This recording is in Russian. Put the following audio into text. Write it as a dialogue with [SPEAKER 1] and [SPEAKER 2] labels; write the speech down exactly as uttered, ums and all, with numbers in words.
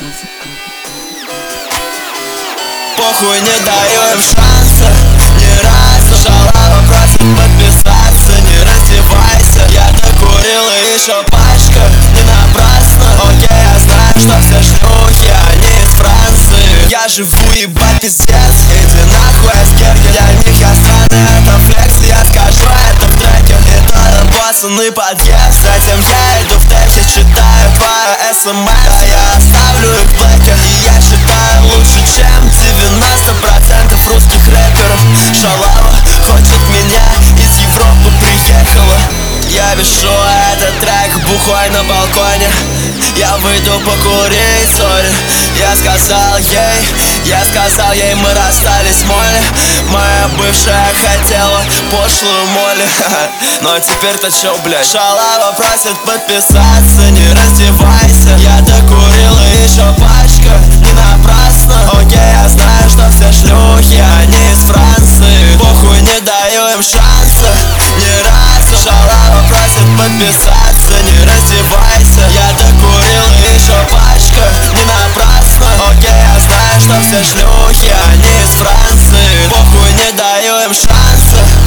[SPEAKER 1] Похуй, не даю им шанса ни разу. Шалава просит подписаться, не раздевайся. Я докурил и еще пачка, не напрасно. Окей, я знаю, что все шлюхи, они из Франции. Я живу, ебать, пиздец, иди нахуй, аскерки. Для них я странный, это флекс, я скажу это в треке. И то пацаны подъезд. Затем я иду в текст и читаю твои смс. А я оставлю их в блэке. И я считаю лучше, чем девяносто процентов русских рэперов. Шалава хочет меня, из Европы приехала. Я пишу этот трек бухой на балконе. Я выйду покурить, сори. Я сказал ей, я сказал ей, мы расстались, Молли. Моя бывшая хотела пошлую Молли. Но теперь-то чё, блядь? Шалава просит подписаться, не раздевайся. Я докурил и еще пачка, не напрасно. Окей, я знаю, что все шлюхи, они из Франции. Похуй, не даю им шанса ни разу. Шалава просит подписаться, не раздевайся. Я докурил и еще пачка, не напрасно. Окей, я знаю, что все шлюхи, они из Франции. Похуй, не даю им шанса.